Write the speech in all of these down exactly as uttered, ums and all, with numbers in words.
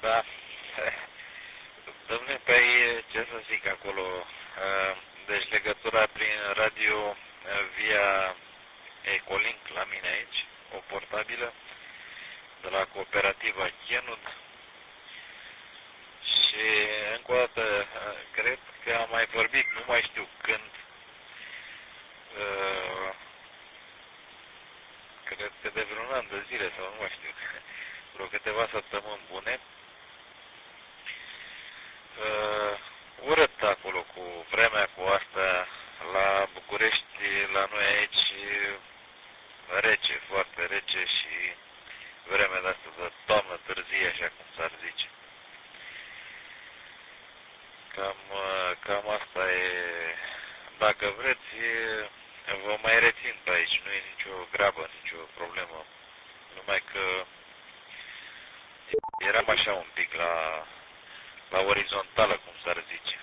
Da. Dom'le, păi ce să zic acolo, deci legătura prin radio via Ecolink la mine aici, o portabilă, de la cooperativa Chenud. Și încă o dată, cred că am mai vorbit, nu mai știu când, cred că de vreun an de zile sau nu mai știu, vreo câteva săptămâni bune. Uh, urât acolo cu vremea cu asta la București, la noi aici rece, foarte rece și vremea de asta de toamnă târzie, așa cum s-ar zice. Cam, cam asta e, dacă vreți, vă mai rețin pe aici, nu e nicio grabă, nicio problemă, numai că eram așa un pic la la orizontală, cum s-ar zice.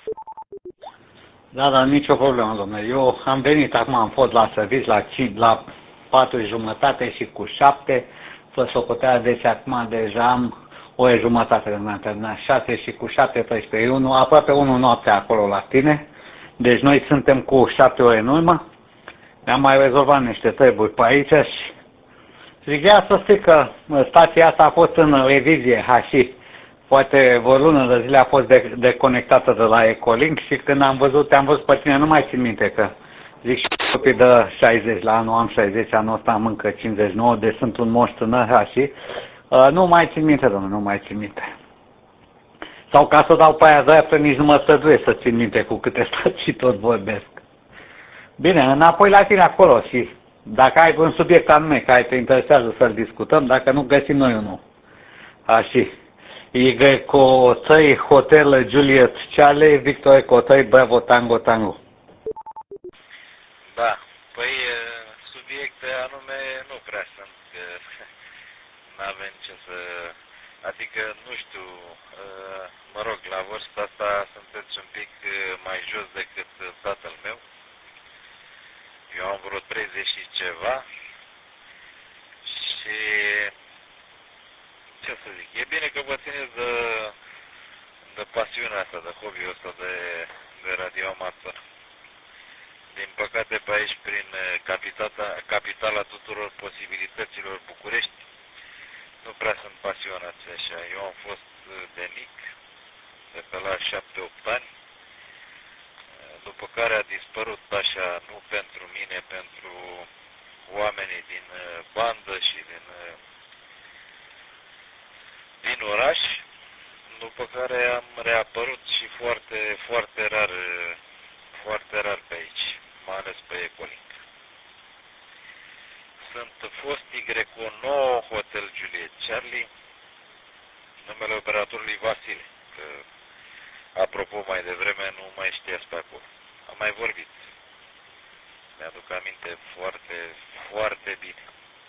Da, dar nicio problemă, domnule. Eu am venit acum, am fost la serviciu la, la patru jumătate și cu șapte, fă socoteala, deci acum deja am o oră jumătate când am terminat, șase și cu șapte, treisprezece, unu, aproape unu noaptea acolo la tine. Deci noi suntem cu șapte ore în urmă. Ne-am mai rezolvat niște treburi pe aici și zic, ia să știi că stația asta a fost în revizie H I. Poate o lună de zile a fost deconectată de la Ecolink și când am văzut, te-am văzut pe tine, nu mai țin minte că zic și copii de șaizeci la anul, am șaizeci, anul ăsta am încă cincizeci și nouă, deci sunt un moș tânăr și uh, nu mai țin minte, domnule, nu mai țin minte. Sau ca să dau pe aia dreaptă, nici nu mă străduiesc să țin minte cu câte stații tot vorbesc. Bine, înapoi la tine acolo și dacă ai un subiect anume care te interesează să-l discutăm, dacă nu găsim noi unul. Așa. Y cu trei Hotel Juliet Charlie, Victor cu trei Bravo Tango Tango. Da, păi subiecte anume nu prea sunt, că nu avem ce să, adică nu știu, mă rog, la vârsta asta sunteți un pic mai jos decât tatăl meu. Eu am vreo treizeci și ceva și ce să zic, e bine că vă țineți de, de pasiunea asta, de hobby-ul ăsta de, de radioamator. Din păcate pe aici, prin capitala, capitala tuturor posibilităților București, nu prea sunt pasionați așa. Eu am fost de mic, de pe la șapte opt ani, după care a dispărut așa, nu pentru mine, pentru oamenii din bandă și din din oraș, după care am reapărut și foarte, foarte rar, foarte rar pe aici, mai ales pe Ecolink. Sunt fost Y nouă Hotel Juliet Charlie, numele operatorului Vasile, că, apropo, mai devreme nu mai știați pe acolo. Am mai vorbit. Mi-aduc aminte foarte, foarte bine.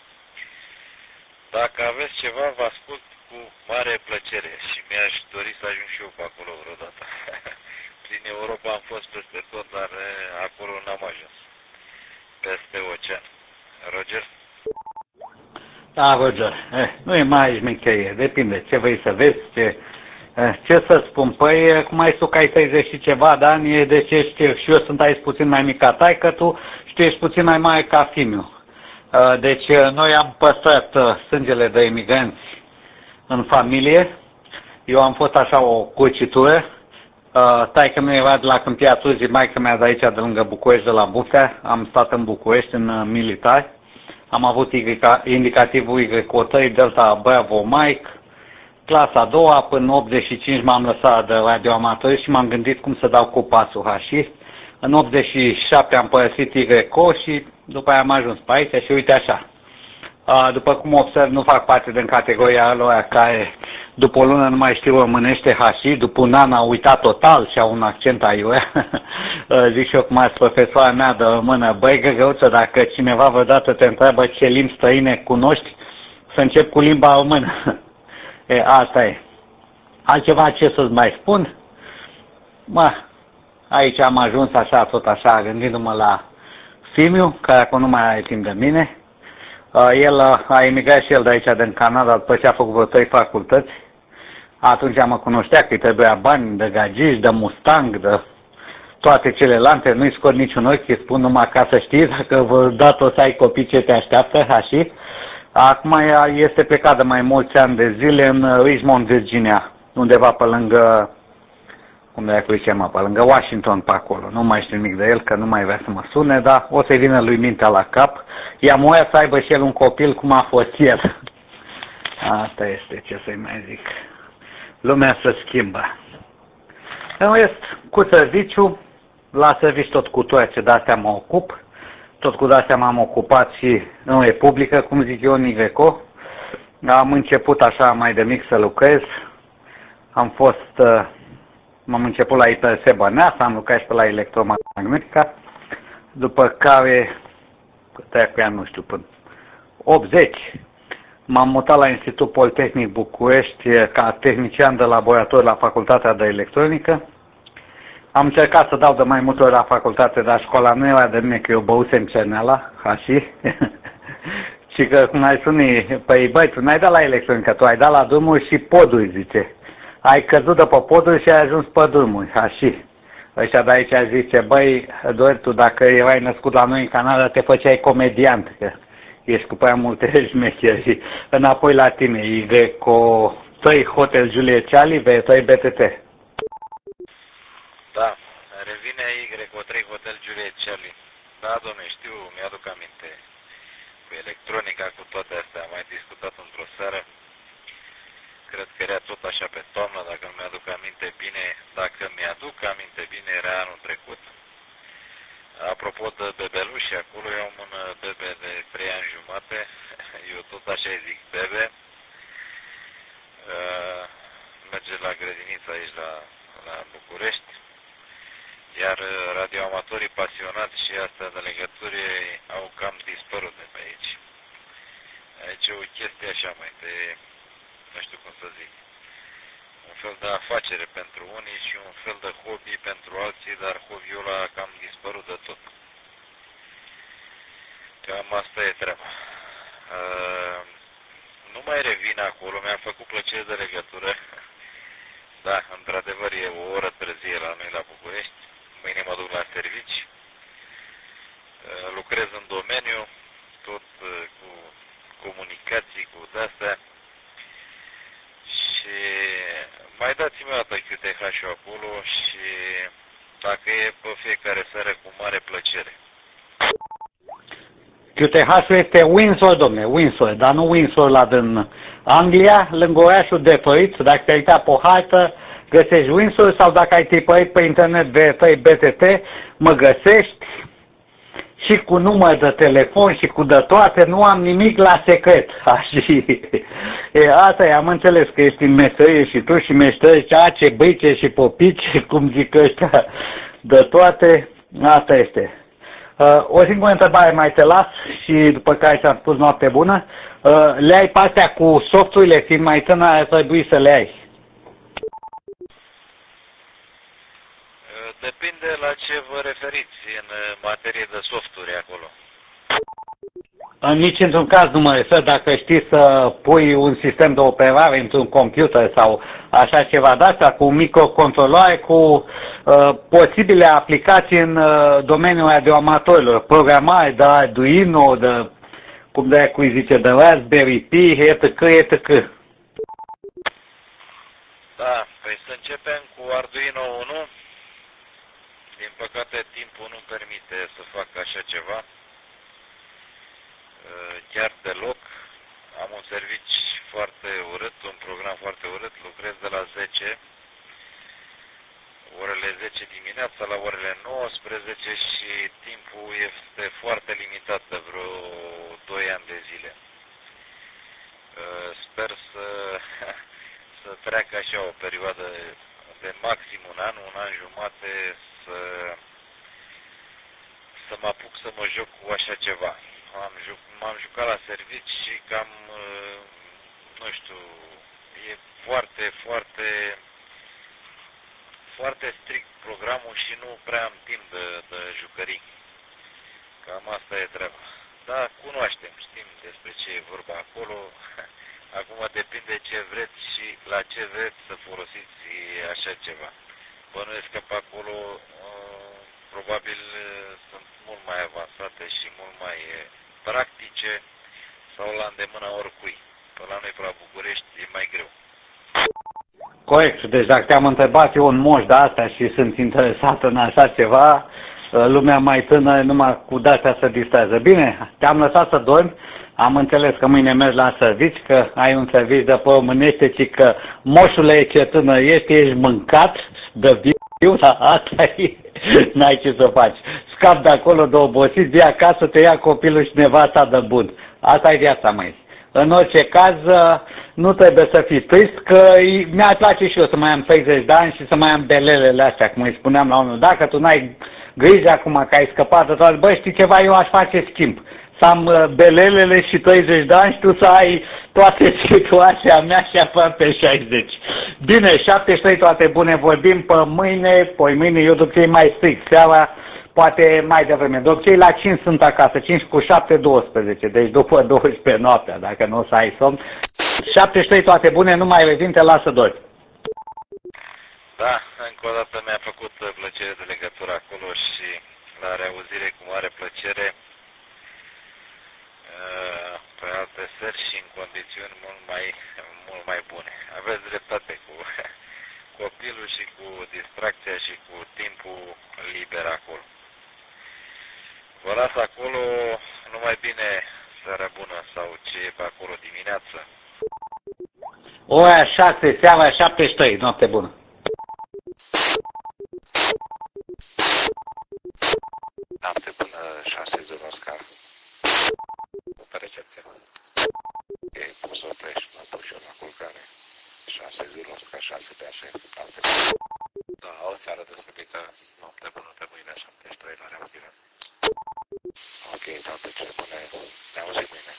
Dacă aveți ceva, vă ascult cu mare plăcere și mi-aș dori să ajung și eu pe acolo vreodată. Prin Europa am fost peste tot, dar acolo n-am ajuns. Peste ocean. Roger? Da, Roger. Eh, nu e mai șmecherie. Depinde ce vrei să vezi, ce, eh, ce să spun. Păi, cum ai spus că ai treizeci și ceva de ani, e de ce știu. Și eu sunt aici puțin mai mic ca taică tu și tu ești puțin mai mare ca fimiu. Eh, deci, noi am păstrat eh, sângele de emigranți în familie. Eu am fost așa o cucitură. Uh, taică meu era de la Câmpia Turzii, maică mea de aici, de lângă București, de la Buftea. Am stat în București, în uh, militar. Am avut y, indicativul Y cu trei Delta Bravo Mike. Clasa a doua, până optzeci și cinci m-am lăsat de radioamator și m-am gândit cum să dau cu pasul hașist. În optzeci și șapte am părăsit Y C O și după aia am ajuns pe aici și uite așa. După cum observ, nu fac parte din categoria lor care după o lună nu mai știu românește hași, după un an au uitat total și au un accent aiurea. Zic și eu cum ați profesoara mea de română, băi găgăuță, dacă cineva vreodată te întreabă ce limbi străine cunoști, să încep cu limba română. E, asta e. Altceva ce să-ți mai spun? Mă, aici am ajuns așa, tot așa, gândindu-mă la Fimiu, care acum nu mai are timp de mine. Uh, el uh, a emigrat și el de aici, din Canada, după ce a făcut vreo trei facultăți. Atunci mă cunoștea că îi trebuia bani de gagici, de Mustang, de toate celelalte, nu-i scot niciun ochi, îi spun numai ca să știi, dacă vă dat o să ai copii ce te așteaptă, așa. Acum este plecat de mai mulți ani de zile în Richmond, Virginia, undeva pe lângă, cum de acolo se chema, pe lângă Washington, pe acolo. Nu mai știu nimic de el, că nu mai vrea să mă sune, dar o să-i vină lui mintea la cap. I-am voia să aibă și el un copil cum a fost el. Asta este, ce să-i mai zic. Lumea se schimbă. În rest, cu serviciu, la serviciu tot cu toate de-astea mă ocup. Tot cu de-astea m-am ocupat și în Republică, cum zic eu, în Iveco. Am început așa mai de mic să lucrez. Am fost, m-am început la I P S Băneasa, am lucrat și pe la electromagnetica. După care, câte cu ea, nu știu, până optzeci, m-am mutat la Institutul Politehnic București ca tehnician de laborator la Facultatea de Electronică. Am încercat să dau de mai multe ori la facultate, dar școala nu era de mine, că eu băusem cerneala, așa. Și că, cum ai spune, păi băi, tu n-ai dat la electronică, tu ai dat la drumuri și poduri, zice. Ai căzut de pe poduri și ai ajuns pe drumuri, așa. Ăștia de aici zice, băi, doar tu dacă erai născut la noi în Canada, te făceai comediant, că ești cu prea multe șmecheri. Înapoi la tine, Iveco trei Hotel Juliet Charlie, V trei B T T. Da, revine Y trei Hotel Juliet Charlie. Da, domne, știu, mi-aduc aminte. Cu electronica, cu toate astea, am mai discutat într-o seară. Cred că era tot așa pe toamnă, dacă nu mi-aduc aminte bine. Dacă mi-aduc aminte bine, era anul trecut. Apropo de bebeluși, acolo eu am un bebe de trei ani jumate. Eu tot așa îi zic bebe. Uh, merge la grădiniță aici la, la București. Iar radioamatorii pasionați și astea de legături au cam dispărut de pe aici. Aici e o chestie așa mai de, nu știu cum să zic, un fel de afacere pentru unii și un fel de hobby pentru alții, dar hobby-ul ăla a cam dispărut de tot. Cam asta e treaba. Uh, nu mai revin acolo, mi-am făcut plăcere de legătură. Da, într-adevăr e o oră târzie la noi la București. Mâine mă duc la servici, lucrez în domeniu, tot cu comunicații, cu de-astea și mai dați-mi o dată Q T H-ul acolo și dacă e pe fiecare seară cu mare plăcere. Q T H-ul este Windsor, domne, Windsor, dar nu Windsor la din Anglia, lângă orașul Detroit, dacă te-ai uitat pe hartă, găsești Windsor sau dacă ai tipărit pe internet V trei B T T, mă găsești și cu număr de telefon și cu de toate, nu am nimic la secret. Așa. E, asta e, am înțeles că ești în meserie și tu și meștești ace, băice și popici, cum zic ăștia, de toate, asta este. Uh, o singură întrebare mai te las și după care ți-am spus noapte bună. Uh, le ai pe astea cu softurile, fiind mai tânăr, ar trebui să le ai. Depinde la ce vă referiți în materie de softuri acolo. În nici într-un caz nu mă refer dacă știi să pui un sistem de operare într-un computer sau așa ceva de asta, cu microcontroloare, cu uh, posibile aplicații în uh, domeniul radioamatorilor, programare de Arduino, de, cum de cui zice, de Raspberry Pi, et cetera, et cetera. Da, păi să începem cu Arduino unu. Din păcate, timpul nu permite să fac așa ceva. Chiar deloc. Am un servici foarte urât, un program foarte urât. Lucrez de la zece, orele zece dimineața la orele nouăsprezece și timpul este foarte limitat, de vreo doi ani de zile. Sper să, să treacă așa o perioadă de maxim un an, un an jumate, să, să mă apuc să mă joc cu așa ceva. M-am juc, jucat la servici și cam, nu știu, e foarte, foarte, foarte strict programul și nu prea am timp de, de jucării. Cam asta e treaba. Da, cunoaștem, știm despre ce e vorba acolo. Acum depinde ce vreți și la ce vreți să folosiți așa ceva. Bănuiesc că pe acolo uh, probabil sunt mult mai avansate și mult mai practice sau la îndemâna oricui. Pe la noi, pe la București, e mai greu. Corect. Deci dacă te-am întrebat eu un moș de asta și sunt interesat în așa ceva, lumea mai tânără numai cu de-astea se distrează. Bine, te-am lăsat să dormi. Am înțeles că mâine mergi la servici, că ai un serviciu de pe românește, ci că moșule ce tânăr ești, ești mâncat de viu, dar asta e, n-ai ce să faci. Scap de acolo de obosit, vii acasă, te ia copilul și nevasta de bun. Asta e viața, măi. În orice caz, nu trebuie să fii trist, că mi-ar place și eu să mai am treizeci de ani și să mai am belelele astea, cum îi spuneam la unul. Dacă tu n-ai grijă acum că ai scăpat de toate, băi, știi ceva, eu aș face schimb. Să am belelele și treizeci de ani și tu să ai toate situația mea și aproape șaizeci. Bine, șaptezeci și trei, toate bune, vorbim pe mâine, poi mâine, eu de obicei mai strict seara, poate mai devreme. De obicei la cinci sunt acasă, cinci cu șapte, douăsprezece, deci după douăsprezece noaptea, dacă nu o să ai somn. șaptezeci și trei, toate bune, nu mai revin, te lasă doi. Da, încă o dată mi-a făcut plăcere de legătură acolo și la reauzire cu mare plăcere pe alte seri și în condiții mult mai, mult mai bune. Aveți dreptate cu copilul și cu distracția și cu timpul liber acolo. Vă las acolo, numai bine, seara bună sau ce e pe acolo dimineață. Ora șase, seara șaptezeci și trei, noapte bună. Noapte bună, șase zero Oscar. Pe recepție. E, poți să oprești, mă duc și eu la culcare. șase zero Oscar, șase pe așa, noapte bună. Da, o seară deosebită, noapte bună pe mâine, șaptezeci și trei la reauzire. Ok, toate cele bune, ne auzim mâine.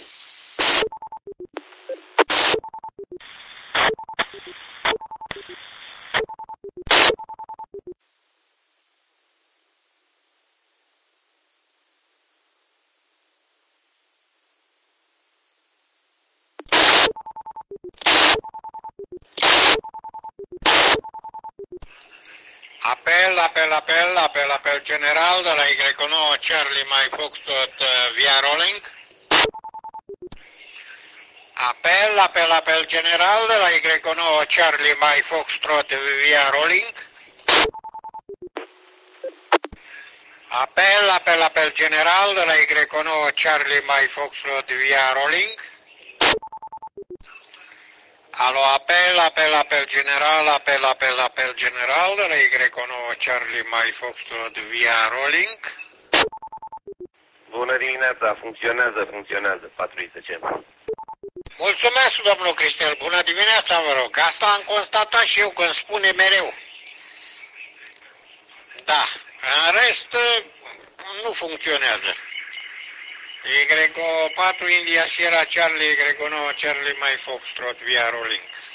Apel, apel, apel, apel, apel general de la Y nouă Charlie Mike Foxtrot via Rolling. Apel, apel, apel general de la Y nouă Charlie Mike Foxtrot via Rolling. Apel, apel, apel general de la Y nouă Charlie Mike Foxtrot via Rolling. Alo, apel, apel, apel general, apel, apel, apel general de la Y nouă Charlie Mike Foxtrot via Rolling. Bună dimineața, funcționează, funcționează, patru I T C. Mulțumesc, domnul Cristel, bună dimineața, vă rog. Asta am constatat și eu când spune mereu. Da, în rest nu funcționează. Y patru India Sierra Charlie, Y nouă Charlie Mike Foxtrot via Rolling.